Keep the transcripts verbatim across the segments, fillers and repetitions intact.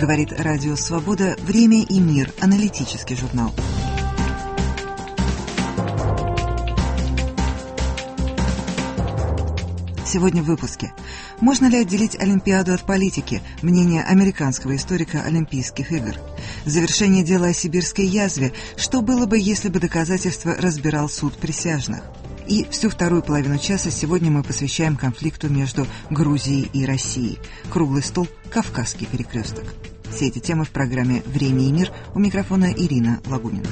Говорит Радио Свобода. Время и мир. Аналитический журнал. Сегодня в выпуске. Можно ли отделить Олимпиаду от политики? Мнение американского историка Олимпийских игр. Завершение дела о сибирской язве. Что было бы, если бы доказательства разбирал суд присяжных? И всю вторую половину часа сегодня мы посвящаем конфликту между Грузией и Россией. Круглый стол «Кавказский перекресток». Все эти темы в программе «Время и мир». У микрофона Ирина Лагунина.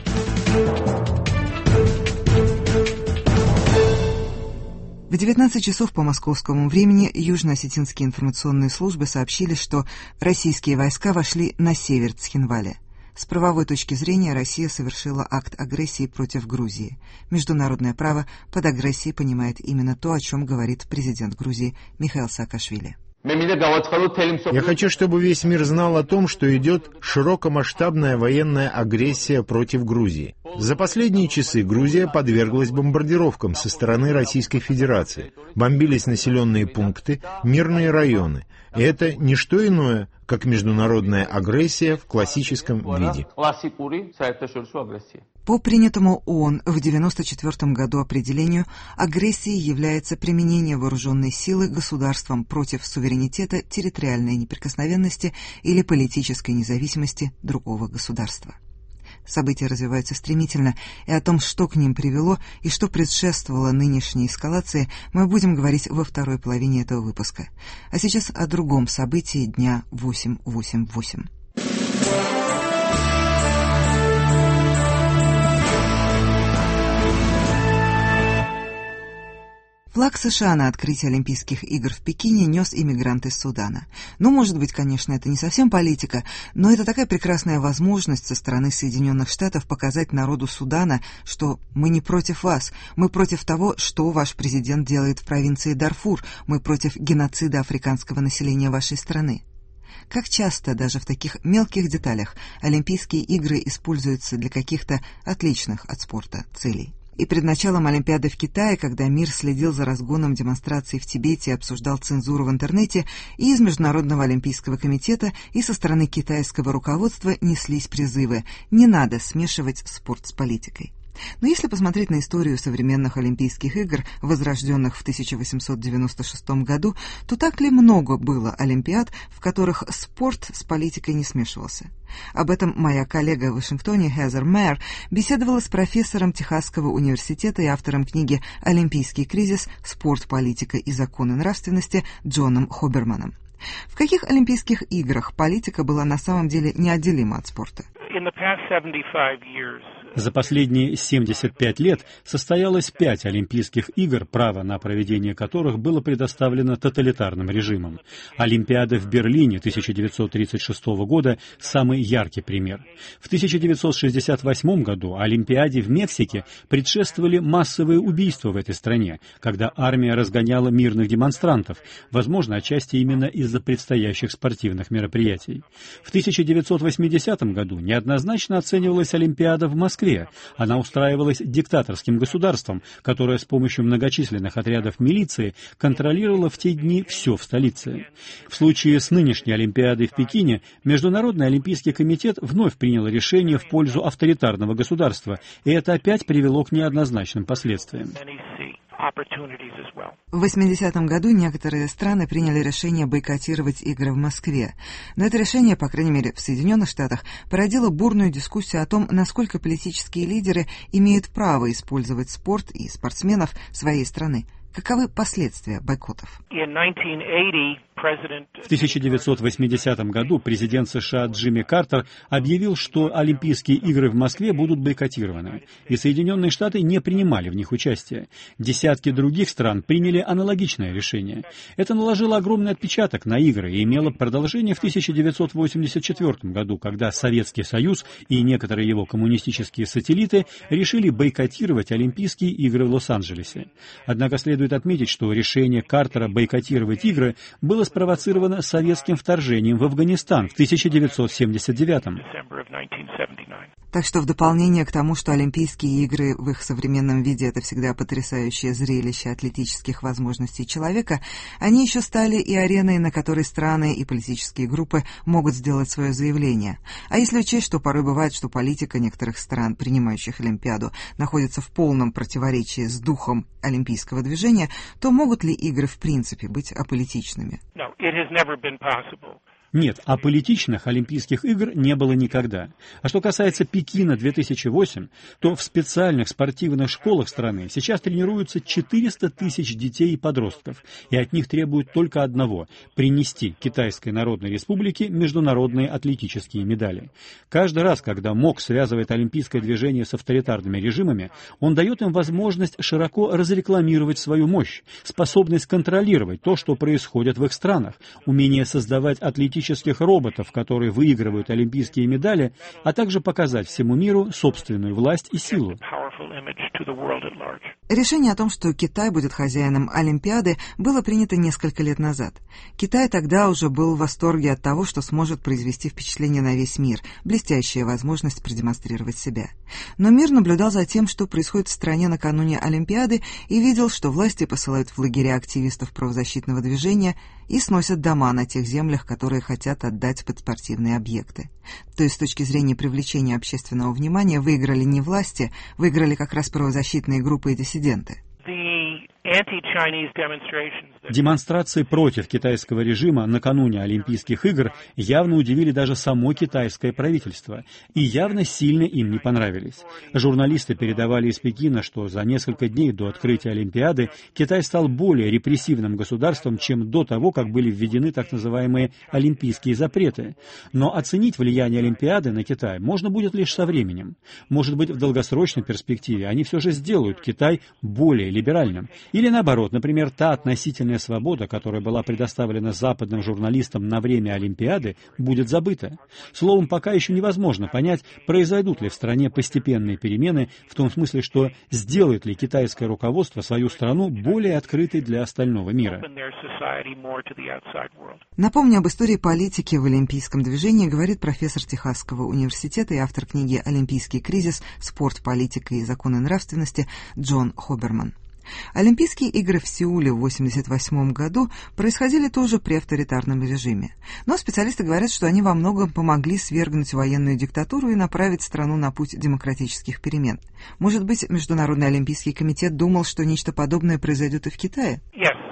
В девятнадцать часов по московскому времени южно-осетинские информационные службы сообщили, что российские войска вошли на север Цхинваля. С правовой точки зрения Россия совершила акт агрессии против Грузии. Международное право под агрессией понимает именно то, о чем говорит президент Грузии Михаил Саакашвили. Я хочу, чтобы весь мир знал о том, что идет широкомасштабная военная агрессия против Грузии. За последние часы Грузия подверглась бомбардировкам со стороны Российской Федерации. Бомбились населенные пункты, мирные районы. И это не что иное, как международная агрессия в классическом виде. По принятому ООН в девяносто четвёртом году определению, агрессией является применение вооруженной силы государством против суверенитета, территориальной неприкосновенности или политической независимости другого государства. События развиваются стремительно, и о том, что к ним привело и что предшествовало нынешней эскалации, мы будем говорить во второй половине этого выпуска. А сейчас о другом событии дня восемь восемь восемь. Флаг США на открытии Олимпийских игр в Пекине нес иммигрант из Судана. Ну, может быть, конечно, это не совсем политика, но это такая прекрасная возможность со стороны Соединенных Штатов показать народу Судана, что мы не против вас, мы против того, что ваш президент делает в провинции Дарфур, мы против геноцида африканского населения вашей страны. Как часто даже в таких мелких деталях Олимпийские игры используются для каких-то отличных от спорта целей. И перед началом Олимпиады в Китае, когда мир следил за разгоном демонстраций в Тибете и обсуждал цензуру в интернете, и из Международного олимпийского комитета, и со стороны китайского руководства неслись призывы «не надо смешивать спорт с политикой». Но если посмотреть на историю современных Олимпийских игр, возрожденных в тысяча восемьсот девяносто шестом году, то так ли много было Олимпиад, в которых спорт с политикой не смешивался? Об этом моя коллега в Вашингтоне Хезер Мэйр беседовала с профессором Техасского университета и автором книги «Олимпийский кризис. Спорт, политика и законы нравственности» Джоном Хоберманом. В каких Олимпийских играх политика была на самом деле неотделима от спорта? За последние семьдесят пять лет состоялось пять Олимпийских игр, право на проведение которых было предоставлено тоталитарным режимом. Олимпиада в Берлине тысяча девятьсот тридцать шестого года – самый яркий пример. В тысяча девятьсот шестьдесят восьмом году Олимпиаде в Мексике предшествовали массовые убийства в этой стране, когда армия разгоняла мирных демонстрантов, возможно, отчасти именно из-за предстоящих спортивных мероприятий. В тысяча девятьсот восьмидесятом году неоднозначно оценивалась Олимпиада в Москве. Она устраивалась диктаторским государством, которое с помощью многочисленных отрядов милиции контролировало в те дни все в столице. В случае с нынешней Олимпиадой в Пекине Международный олимпийский комитет вновь принял решение в пользу авторитарного государства, и это опять привело к неоднозначным последствиям. В восьмидесятом году некоторые страны приняли решение бойкотировать игры в Москве. Но это решение, по крайней мере в Соединенных Штатах, породило бурную дискуссию о том, насколько политические лидеры имеют право использовать спорт и спортсменов своей страны. Каковы последствия бойкотов? В тысяча девятьсот восьмидесятом году президент США Джимми Картер объявил, что Олимпийские игры в Москве будут бойкотированы, и Соединенные Штаты не принимали в них участие. Десятки других стран приняли аналогичное решение. Это наложило огромный отпечаток на игры и имело продолжение в тысяча девятьсот восемьдесят четвёртом году, когда Советский Союз и некоторые его коммунистические сателлиты решили бойкотировать Олимпийские игры в Лос-Анджелесе. Однако следует отметить, что решение Картера бойкотировать игры было спровоцировано советским вторжением в Афганистан в тысяча девятьсот семьдесят девятом. Так что в дополнение к тому, что Олимпийские игры в их современном виде — это всегда потрясающее зрелище атлетических возможностей человека, они еще стали и ареной, на которой страны и политические группы могут сделать свое заявление. А если учесть, что порой бывает, что политика некоторых стран, принимающих Олимпиаду, находится в полном противоречии с духом олимпийского движения, то могут ли игры в принципе быть аполитичными? No, it has never been possible. Нет, аполитичных Олимпийских игр не было никогда. А что касается Пекина две тысячи восемь, то в специальных спортивных школах страны сейчас тренируются четыреста тысяч детей и подростков, и от них требуют только одного – принести Китайской Народной Республике международные атлетические медали. Каждый раз, когда МОК связывает олимпийское движение с авторитарными режимами, он дает им возможность широко разрекламировать свою мощь, способность контролировать то, что происходит в их странах, умение создавать атлетические роботов, которые выигрывают олимпийские медали, а также показать всему миру собственную власть и силу. Решение о том, что Китай будет хозяином Олимпиады, было принято несколько лет назад. Китай тогда уже был в восторге от того, что сможет произвести впечатление на весь мир, блестящая возможность продемонстрировать себя. Но мир наблюдал за тем, что происходит в стране накануне Олимпиады, и видел, что власти посылают в лагеря активистов правозащитного движения и сносят дома на тех землях, которые хотят отдать под спортивные объекты. То есть с точки зрения привлечения общественного внимания выиграли не власти, выиграли как раз правозащитные группы и диссиденты. Демонстрации против китайского режима накануне Олимпийских игр явно удивили даже само китайское правительство и явно сильно им не понравились. Журналисты передавали из Пекина, что за несколько дней до открытия Олимпиады Китай стал более репрессивным государством, чем до того, как были введены так называемые олимпийские запреты. Но оценить влияние Олимпиады на Китай можно будет лишь со временем. Может быть, в долгосрочной перспективе они все же сделают Китай более либеральным. Или наоборот, например, та относительная свобода, которая была предоставлена западным журналистам на время Олимпиады, будет забыта. Словом, пока еще невозможно понять, произойдут ли в стране постепенные перемены, в том смысле, что сделает ли китайское руководство свою страну более открытой для остального мира. Напомню, об истории политики в олимпийском движении говорит профессор Техасского университета и автор книги «Олимпийский кризис. Спорт, политика и законы нравственности» Джон Хоберман. Олимпийские игры в Сеуле в восемьдесят восьмом году происходили тоже при авторитарном режиме. Но специалисты говорят, что они во многом помогли свергнуть военную диктатуру и направить страну на путь демократических перемен. Может быть, Международный олимпийский комитет думал, что нечто подобное произойдет и в Китае?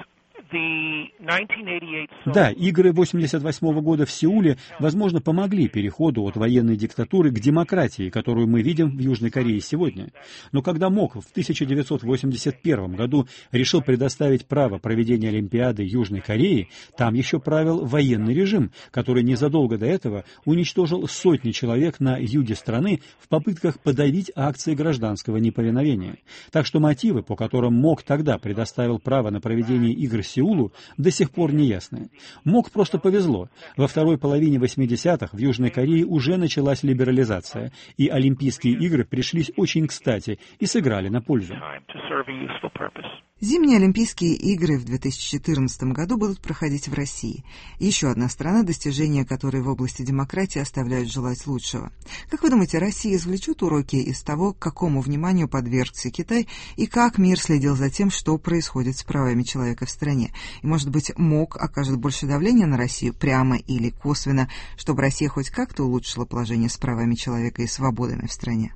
Да, игры восемьдесят восьмого года в Сеуле, возможно, помогли переходу от военной диктатуры к демократии, которую мы видим в Южной Корее сегодня. Но когда МОК в тысяча девятьсот восемьдесят первом году решил предоставить право проведения Олимпиады Южной Корее, там еще правил военный режим, который незадолго до этого уничтожил сотни человек на юге страны в попытках подавить акции гражданского неповиновения. Так что мотивы, по которым МОК тогда предоставил право на проведение игр Сеулу, до сих пор не ясны. МОК просто повезло. Во второй половине восьмидесятых в Южной Корее уже началась либерализация, и Олимпийские игры пришлись очень кстати и сыграли на пользу. Зимние Олимпийские игры в две тысячи четырнадцатом году будут проходить в России. Еще одна страна, достижения которой в области демократии оставляют желать лучшего. Как вы думаете, Россия извлечет уроки из того, к какому вниманию подвергся Китай, и как мир следил за тем, что происходит с правами человека в стране? И, может быть, МОК окажет больше давления на Россию, прямо или косвенно, чтобы Россия хоть как-то улучшила положение с правами человека и свободами в стране?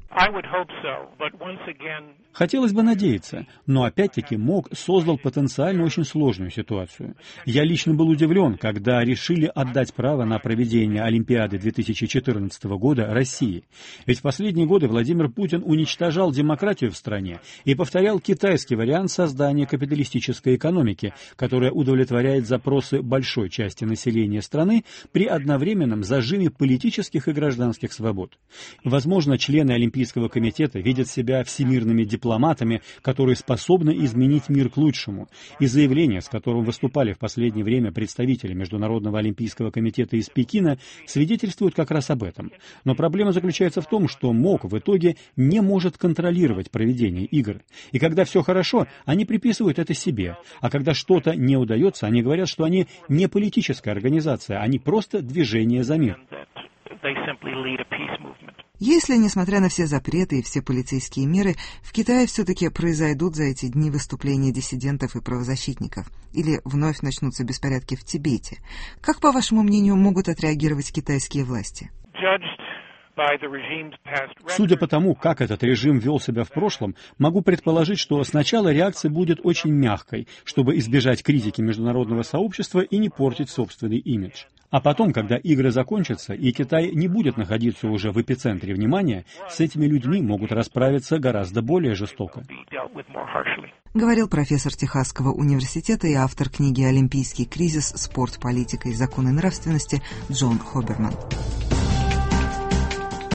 Хотелось бы надеяться, но опять-таки МОК создал потенциально очень сложную ситуацию. Я лично был удивлен, когда решили отдать право на проведение Олимпиады две тысячи четырнадцатого года России. Ведь в последние годы Владимир Путин уничтожал демократию в стране и повторял китайский вариант создания капиталистической экономики, которая удовлетворяет запросы большой части населения страны при одновременном зажиме политических и гражданских свобод. Возможно, члены Олимпийского комитета видят себя всемирными дипломатами, которые способны изменить мир к лучшему, и заявление, с которым выступали в последнее время представители Международного олимпийского комитета из Пекина, свидетельствуют как раз об этом. Но проблема заключается в том, что МОК в итоге не может контролировать проведение игр. И когда все хорошо, они приписывают это себе, а когда что-то не удается, они говорят, что они не политическая организация, они просто движение за мир. Если, несмотря на все запреты и все полицейские меры, в Китае все-таки произойдут за эти дни выступления диссидентов и правозащитников, или вновь начнутся беспорядки в Тибете, как, по вашему мнению, могут отреагировать китайские власти? Судя по тому, как этот режим вел себя в прошлом, могу предположить, что сначала реакция будет очень мягкой, чтобы избежать критики международного сообщества и не портить собственный имидж. А потом, когда игры закончатся и Китай не будет находиться уже в эпицентре внимания, с этими людьми могут расправиться гораздо более жестоко. Говорил профессор Техасского университета и автор книги «Олимпийский кризис. Спорт, политика и законы нравственности» Джон Хоберман.